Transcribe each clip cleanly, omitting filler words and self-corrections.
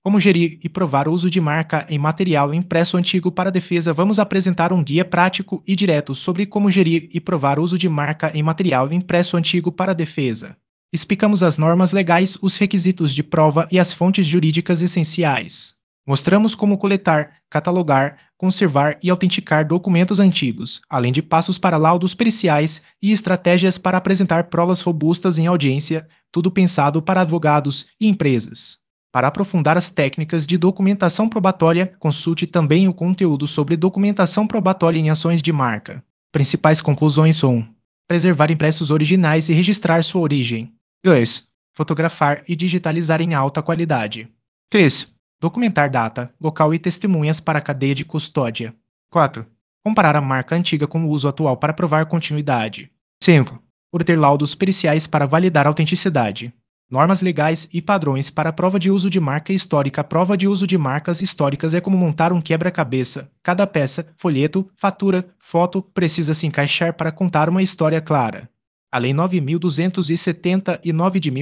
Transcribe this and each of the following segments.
Como gerir e provar o uso de marca em material impresso antigo para a defesa, vamos apresentar um guia prático e direto sobre como gerir e provar o uso de marca em material impresso antigo para a defesa. Explicamos as normas legais, os requisitos de prova e as fontes jurídicas essenciais. Mostramos como coletar, catalogar, conservar e autenticar documentos antigos, além de passos para laudos periciais e estratégias para apresentar provas robustas em audiência, tudo pensado para advogados e empresas. Para aprofundar as técnicas de documentação probatória, consulte também o conteúdo sobre documentação probatória em ações de marca. Principais conclusões são: preservar impressos originais e registrar sua origem. 2. Fotografar e digitalizar em alta qualidade. 3. Documentar data, local e testemunhas para a cadeia de custódia. 4. Comparar a marca antiga com o uso atual para provar continuidade. 5. Obter laudos periciais para validar a autenticidade. Normas legais e padrões para a prova de uso de marca histórica. A prova de uso de marcas históricas é como montar um quebra-cabeça. Cada peça, folheto, fatura, foto precisa se encaixar para contar uma história clara. A Lei 9.279 de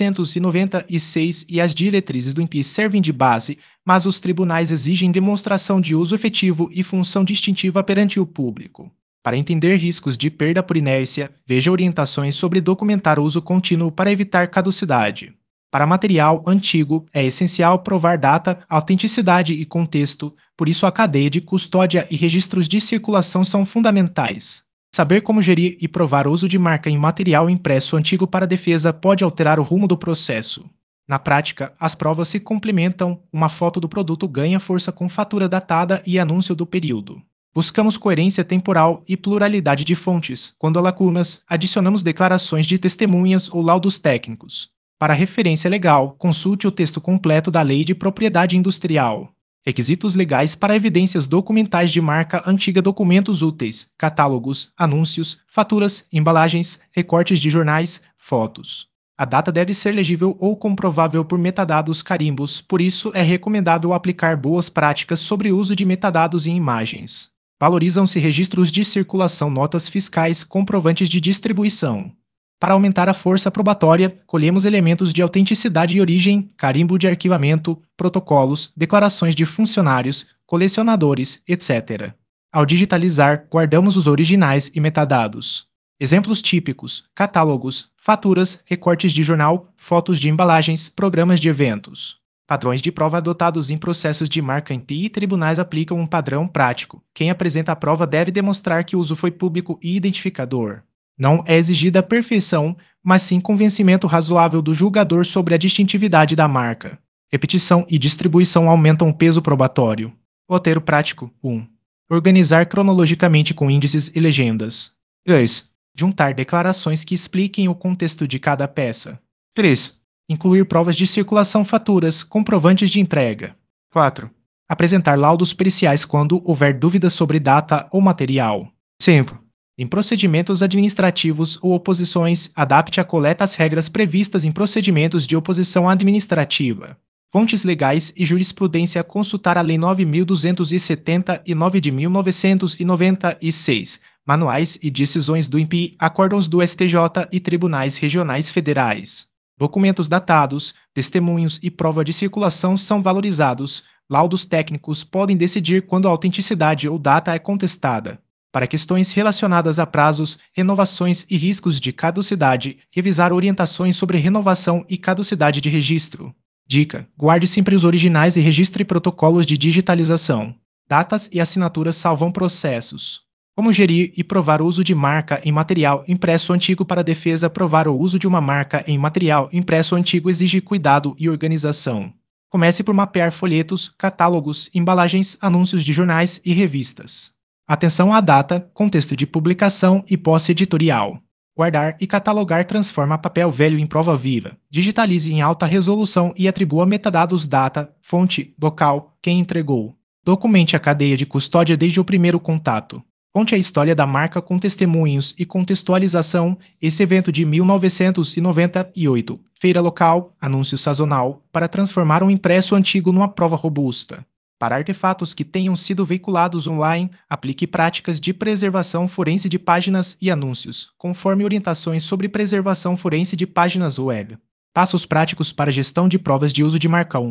1996 e as diretrizes do INPI servem de base, mas os tribunais exigem demonstração de uso efetivo e função distintiva perante o público. Para entender riscos de perda por inércia, veja orientações sobre documentar o uso contínuo para evitar caducidade. Para material antigo, é essencial provar data, autenticidade e contexto, por isso a cadeia de custódia e registros de circulação são fundamentais. Saber como gerir e provar o uso de marca em material impresso antigo para a defesa pode alterar o rumo do processo. Na prática, as provas se complementam, uma foto do produto ganha força com fatura datada e anúncio do período. Buscamos coerência temporal e pluralidade de fontes. Quando há lacunas, adicionamos declarações de testemunhas ou laudos técnicos. Para referência legal, consulte o texto completo da Lei de Propriedade Industrial. Requisitos legais para evidências documentais de marca antiga: documentos úteis, catálogos, anúncios, faturas, embalagens, recortes de jornais, fotos. A data deve ser legível ou comprovável por metadados carimbos, por isso é recomendável aplicar boas práticas sobre o uso de metadados em imagens. Valorizam-se registros de circulação, notas fiscais, comprovantes de distribuição. Para aumentar a força probatória, colhemos elementos de autenticidade e origem, carimbo de arquivamento, protocolos, declarações de funcionários, colecionadores, etc. Ao digitalizar, guardamos os originais e metadados. Exemplos típicos: catálogos, faturas, recortes de jornal, fotos de embalagens, programas de eventos. Padrões de prova adotados em processos de marca. INPI e tribunais aplicam um padrão prático. Quem apresenta a prova deve demonstrar que o uso foi público e identificador. Não é exigida a perfeição, mas sim convencimento razoável do julgador sobre a distintividade da marca. Repetição e distribuição aumentam o peso probatório. Roteiro prático. 1. Organizar cronologicamente com índices e legendas. 2. Juntar declarações que expliquem o contexto de cada peça. 3. Incluir provas de circulação, faturas, comprovantes de entrega. 4. Apresentar laudos periciais quando houver dúvidas sobre data ou material. 5. Em procedimentos administrativos ou oposições, adapte a coleta às regras previstas em procedimentos de oposição administrativa. Fontes legais e jurisprudência: consultar a Lei 9.279 de 1996, manuais e decisões do INPI, acórdãos do STJ e tribunais regionais federais. Documentos datados, testemunhos e prova de circulação são valorizados. Laudos técnicos podem decidir quando a autenticidade ou data é contestada. Para questões relacionadas a prazos, renovações e riscos de caducidade, revisar orientações sobre renovação e caducidade de registro. Dica: guarde sempre os originais e registre protocolos de digitalização. Datas e assinaturas salvam processos. Como gerir e provar o uso de marca em material impresso antigo para a defesa. Provar o uso de uma marca em material impresso antigo exige cuidado e organização. Comece por mapear folhetos, catálogos, embalagens, anúncios de jornais e revistas. Atenção à data, contexto de publicação e posse editorial. Guardar e catalogar transforma papel velho em prova viva. Digitalize em alta resolução e atribua metadados: data, fonte, local, quem entregou. Documente a cadeia de custódia desde o primeiro contato. Conte a história da marca com testemunhos e contextualização. Esse evento de 1998, feira local, anúncio sazonal, para transformar um impresso antigo numa prova robusta. Para artefatos que tenham sido veiculados online, aplique práticas de preservação forense de páginas e anúncios, conforme orientações sobre preservação forense de páginas web. Passos práticos para gestão de provas de uso de marca. 1.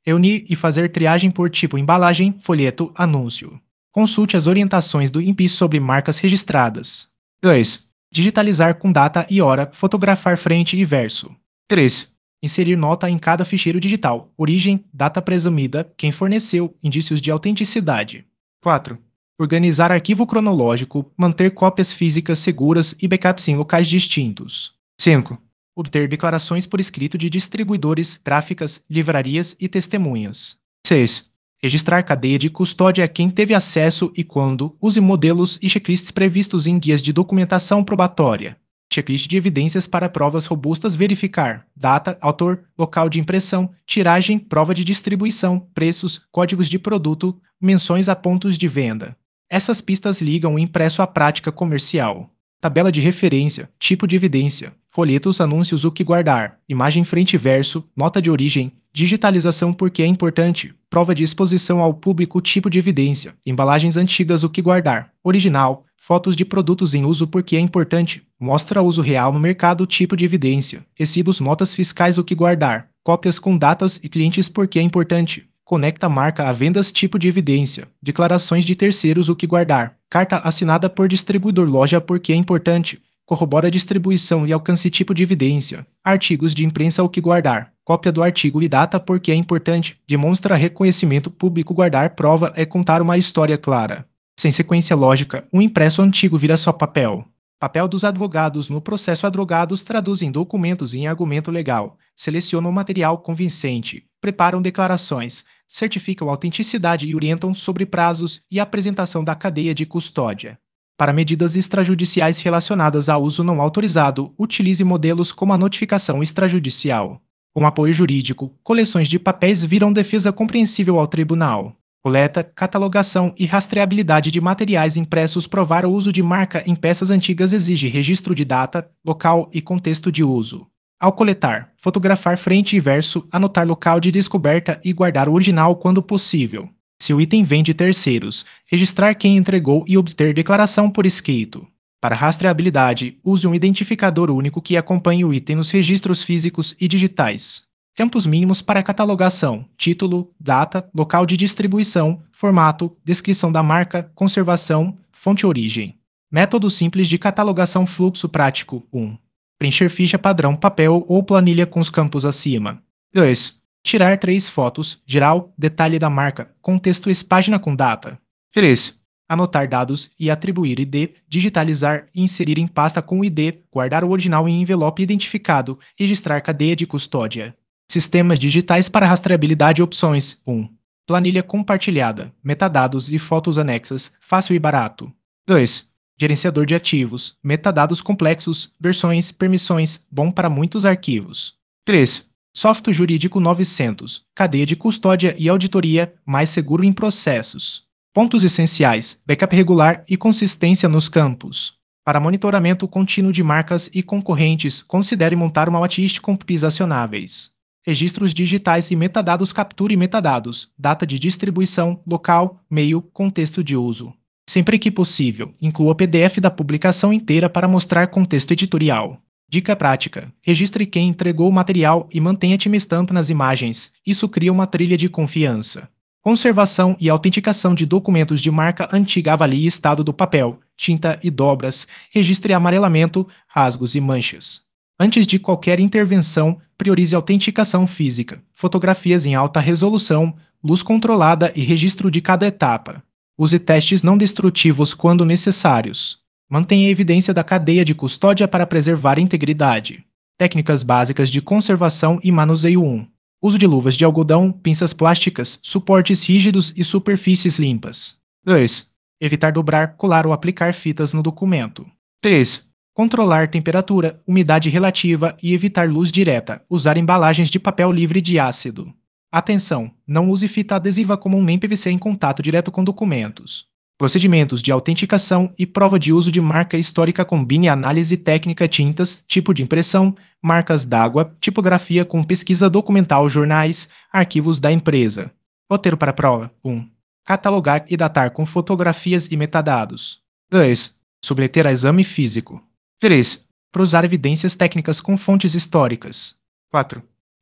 Reunir e fazer triagem por tipo embalagem, folheto, anúncio. Consulte as orientações do INPI sobre marcas registradas. 2. Digitalizar com data e hora, fotografar frente e verso. 3. Inserir nota em cada ficheiro digital, origem, data presumida, quem forneceu, indícios de autenticidade. 4. Organizar arquivo cronológico, manter cópias físicas seguras e backups em locais distintos. 5. Obter declarações por escrito de distribuidores, gráficas, livrarias e testemunhas. 6. Registrar cadeia de custódia a quem teve acesso e quando, use modelos e checklists previstos em guias de documentação probatória. Checklist de evidências para provas robustas verificar data, autor, local de impressão, tiragem, prova de distribuição, preços, códigos de produto, menções a pontos de venda. Essas pistas ligam o impresso à prática comercial. Tabela de referência, tipo de evidência, folhetos, anúncios, o que guardar, imagem frente e verso, nota de origem, digitalização porque é importante, prova de exposição ao público, tipo de evidência, embalagens antigas, o que guardar, original, fotos de produtos em uso porque é importante, mostra uso real no mercado, tipo de evidência, recibos, notas fiscais, o que guardar, cópias com datas e clientes porque é importante, conecta a marca a vendas, tipo de evidência, declarações de terceiros, o que guardar, carta assinada por distribuidor, loja porque é importante, corrobora a distribuição e alcance, tipo de evidência, artigos de imprensa, o que guardar, cópia do artigo e data porque é importante, demonstra reconhecimento público, guardar prova é contar uma história clara. Sem sequência lógica, um impresso antigo vira só papel. Papel dos advogados no processo. Advogados traduzem documentos em argumento legal, selecionam material convincente, preparam declarações, certificam autenticidade e orientam sobre prazos e apresentação da cadeia de custódia. Para medidas extrajudiciais relacionadas a uso não autorizado, utilize modelos como a notificação extrajudicial. Com apoio jurídico, coleções de papéis viram defesa compreensível ao tribunal. Coleta, catalogação e rastreabilidade de materiais impressos. Provar o uso de marca em peças antigas exige registro de data, local e contexto de uso. Ao coletar, fotografar frente e verso, anotar local de descoberta e guardar o original quando possível. Se o item vem de terceiros, registrar quem entregou e obter declaração por escrito. Para rastreabilidade, use um identificador único que acompanhe o item nos registros físicos e digitais. Tempos mínimos para catalogação, título, data, local de distribuição, formato, descrição da marca, conservação, fonte origem. Método simples de catalogação. Fluxo prático. 1. Preencher ficha padrão papel ou planilha com os campos acima. 2. Tirar 3 fotos, geral, detalhe da marca, contexto página com data. 3. Anotar dados e atribuir ID, digitalizar e inserir em pasta com ID, guardar o original em envelope identificado, registrar cadeia de custódia. Sistemas digitais para rastreabilidade. Opções. 1. Planilha compartilhada, metadados e fotos anexas, fácil e barato. 2. Gerenciador de ativos, metadados complexos, versões, permissões, bom para muitos arquivos. 3. Software jurídico 900, cadeia de custódia e auditoria, mais seguro em processos. Pontos essenciais, backup regular e consistência nos campos. Para monitoramento contínuo de marcas e concorrentes, considere montar uma watchlist com PIs acionáveis. Registros digitais e metadados. Capture metadados, data de distribuição, local, meio, contexto de uso. Sempre que possível, inclua PDF da publicação inteira para mostrar contexto editorial. Dica prática: registre quem entregou o material e mantenha timestamp nas imagens. Isso cria uma trilha de confiança. Conservação e autenticação de documentos de marca antiga. Avalie estado do papel, tinta e dobras. Registre amarelamento, rasgos e manchas. Antes de qualquer intervenção, priorize autenticação física, fotografias em alta resolução, luz controlada e registro de cada etapa. Use testes não destrutivos quando necessários. Mantenha a evidência da cadeia de custódia para preservar a integridade. Técnicas básicas de conservação e manuseio. 1. Uso de luvas de algodão, pinças plásticas, suportes rígidos e superfícies limpas. 2. Evitar dobrar, colar ou aplicar fitas no documento. 3. Controlar temperatura, umidade relativa e evitar luz direta. Usar embalagens de papel livre de ácido. Atenção! Não use fita adesiva comum nem PVC em contato direto com documentos. Procedimentos de autenticação e prova de uso de marca histórica. Combine análise técnica, tintas, tipo de impressão, marcas d'água, tipografia com pesquisa documental, jornais, arquivos da empresa. Roteiro para a prova. 1. Catalogar e datar com fotografias e metadados. 2. Submeter a exame físico. 3. Cruzar evidências técnicas com fontes históricas. 4.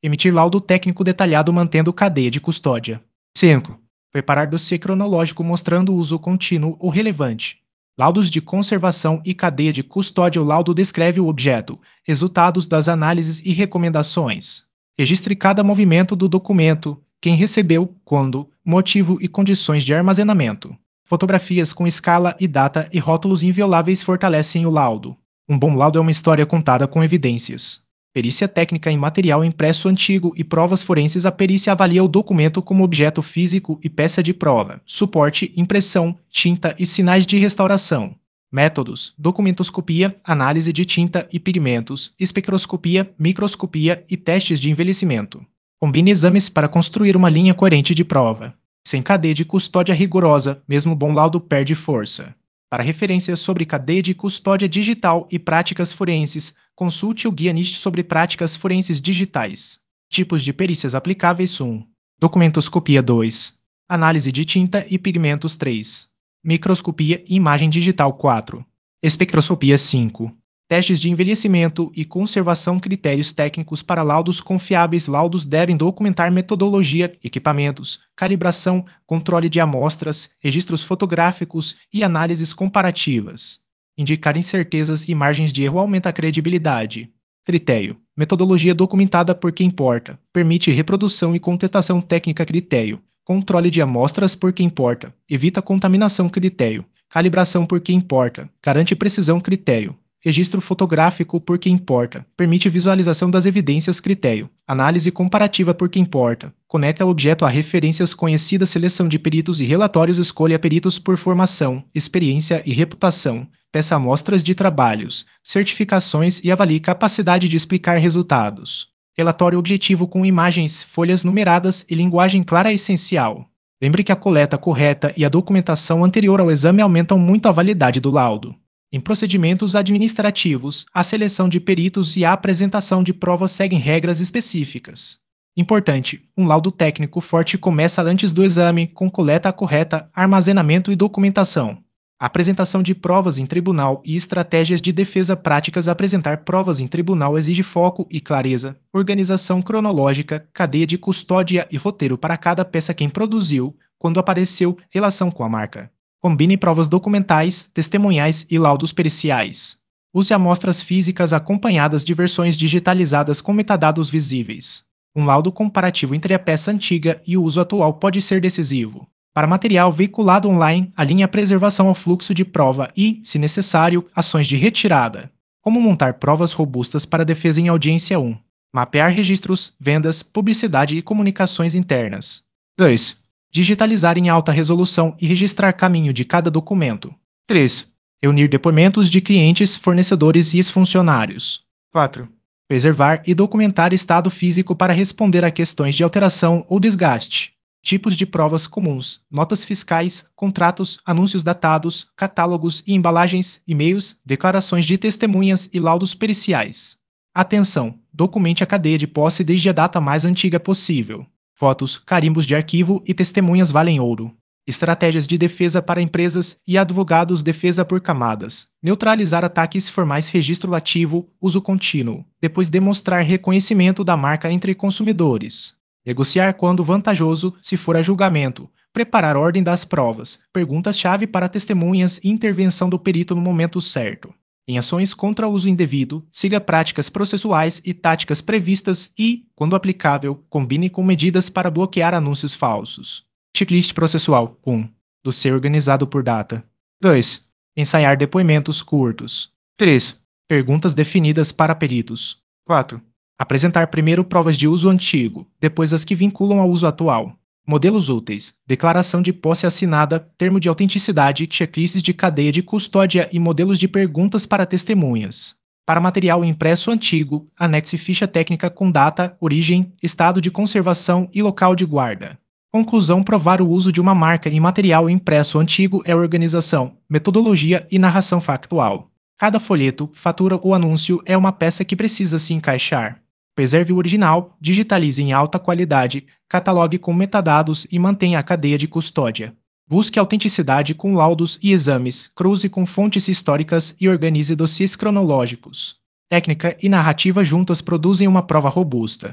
Emitir laudo técnico detalhado mantendo cadeia de custódia. 5. Preparar dossiê cronológico mostrando o uso contínuo ou relevante. Laudos de conservação e cadeia de custódia. O laudo descreve o objeto, resultados das análises e recomendações. Registre cada movimento do documento, quem recebeu, quando, motivo e condições de armazenamento. Fotografias com escala e data e rótulos invioláveis fortalecem o laudo. Um bom laudo é uma história contada com evidências. Perícia técnica em material impresso antigo e provas forenses. A perícia avalia o documento como objeto físico e peça de prova, suporte, impressão, tinta e sinais de restauração. Métodos: documentoscopia, análise de tinta e pigmentos, espectroscopia, microscopia e testes de envelhecimento. Combine exames para construir uma linha coerente de prova. Sem cadeia de custódia rigorosa, mesmo bom laudo perde força. Para referências sobre cadeia de custódia digital e práticas forenses, consulte o Guia NIST sobre práticas forenses digitais. Tipos de perícias aplicáveis: 1. Documentoscopia. 2. Análise de tinta e pigmentos. 3. Microscopia e imagem digital. 4. Espectroscopia. 5. Testes de envelhecimento e conservação. Critérios técnicos para laudos confiáveis. Laudos devem documentar metodologia, equipamentos, calibração, controle de amostras, registros fotográficos e análises comparativas. Indicar incertezas e margens de erro aumenta a credibilidade. Critério: metodologia documentada por quem importa. Permite reprodução e contestação técnica. Critério: controle de amostras por quem importa. Evita contaminação. Critério: calibração por quem importa. Garante precisão. Critério: registro fotográfico por quem importa. Permite visualização das evidências. Critério: análise comparativa por quem importa. Conecta o objeto a referências conhecidas. Seleção de peritos e relatórios. Escolha peritos por formação, experiência e reputação. Peça amostras de trabalhos, certificações e avalie capacidade de explicar resultados. Relatório objetivo com imagens, folhas numeradas e linguagem clara é essencial. Lembre que a coleta correta e a documentação anterior ao exame aumentam muito a validade do laudo. Em procedimentos administrativos, a seleção de peritos e a apresentação de provas seguem regras específicas. Importante: um laudo técnico forte começa antes do exame, com coleta correta, armazenamento e documentação. Apresentação de provas em tribunal e estratégias de defesa práticas. Apresentar provas em tribunal exige foco e clareza, organização cronológica, cadeia de custódia e roteiro para cada peça. Quem produziu, quando apareceu, relação com a marca. Combine provas documentais, testemunhais e laudos periciais. Use amostras físicas acompanhadas de versões digitalizadas com metadados visíveis. Um laudo comparativo entre a peça antiga e o uso atual pode ser decisivo. Para material veiculado online, alinhe a preservação ao fluxo de prova e, se necessário, ações de retirada. Como montar provas robustas para defesa em audiência. 1. Mapear registros, vendas, publicidade e comunicações internas. 2. Digitalizar em alta resolução e registrar caminho de cada documento. 3. Reunir depoimentos de clientes, fornecedores e ex-funcionários. 4. Preservar e documentar estado físico para responder a questões de alteração ou desgaste. Tipos de provas comuns: notas fiscais, contratos, anúncios datados, catálogos e embalagens, e-mails, declarações de testemunhas e laudos periciais. Atenção! Documente a cadeia de posse desde a data mais antiga possível. Fotos, carimbos de arquivo e testemunhas valem ouro. Estratégias de defesa para empresas e advogados. Defesa por camadas. Neutralizar ataques formais. Registro ativo, uso contínuo. Depois demonstrar reconhecimento da marca entre consumidores. Negociar quando vantajoso, se for a julgamento. Preparar ordem das provas. Perguntas-chave para testemunhas e intervenção do perito no momento certo. Em ações contra o uso indevido, siga práticas processuais e táticas previstas e, quando aplicável, combine com medidas para bloquear anúncios falsos. Checklist processual. 1. Dossiê organizado por data. 2. Ensaiar depoimentos curtos. 3. Perguntas definidas para peritos. 4. Apresentar primeiro provas de uso antigo, depois as que vinculam ao uso atual. Modelos úteis: declaração de posse assinada, termo de autenticidade, checklists de cadeia de custódia e modelos de perguntas para testemunhas. Para material impresso antigo, anexe ficha técnica com data, origem, estado de conservação e local de guarda. Conclusão: provar o uso de uma marca em material impresso antigo é organização, metodologia e narração factual. Cada folheto, fatura ou anúncio é uma peça que precisa se encaixar. Preserve o original, digitalize em alta qualidade, catalogue com metadados e mantenha a cadeia de custódia. Busque autenticidade com laudos e exames, cruze com fontes históricas e organize dossiês cronológicos. Técnica e narrativa juntas produzem uma prova robusta.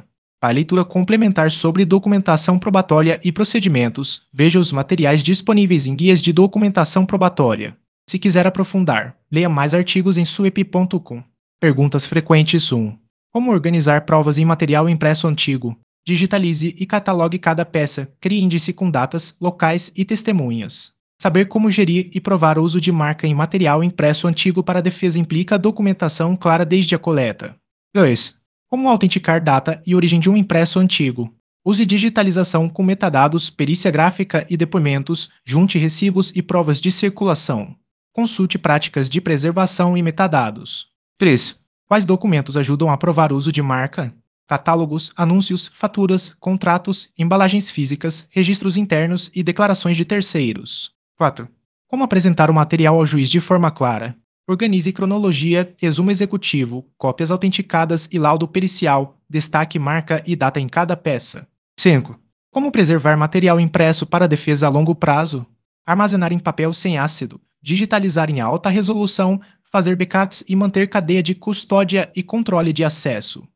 Para a leitura complementar sobre documentação probatória e procedimentos, veja os materiais disponíveis em Guias de Documentação Probatória. Se quiser aprofundar, leia mais artigos em suep.com. Perguntas frequentes 1. Como organizar provas em material impresso antigo? Digitalize e catalogue cada peça, crie índice com datas, locais e testemunhas. Saber como gerir e provar o uso de marca em material impresso antigo para a defesa implica documentação clara desde a coleta. 2. Como autenticar data e origem de um impresso antigo? Use digitalização com metadados, perícia gráfica e depoimentos, junte recibos e provas de circulação. Consulte práticas de preservação e metadados. 3. Quais documentos ajudam a provar o uso de marca? Catálogos, anúncios, faturas, contratos, embalagens físicas, registros internos e declarações de terceiros. 4. Como apresentar o material ao juiz de forma clara? Organize cronologia, resumo executivo, cópias autenticadas e laudo pericial, destaque marca e data em cada peça. 5. Como preservar material impresso para defesa a longo prazo? Armazenar em papel sem ácido, digitalizar em alta resolução, fazer backups e manter cadeia de custódia e controle de acesso.